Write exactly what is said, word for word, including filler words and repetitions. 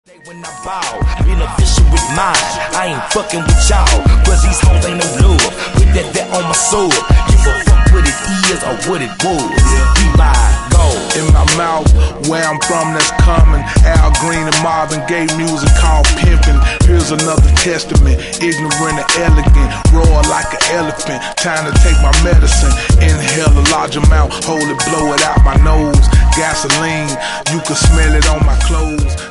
When I ball, been official with mine. I ain't fucking with y'all, cause these hoes ain't no love. Put that that on my soul. Give a fuck what it is or what it was. Be my goal. In my mouth, where I'm from, that's common. Al Green and Marvin Gaye music called pimpin'. Here's another testament, ignorant and elegant. Roar like an elephant, time to take my medicine. Inhale a large amount, hold it, blow it out my nose. Gasoline, you can smell it on my clothes.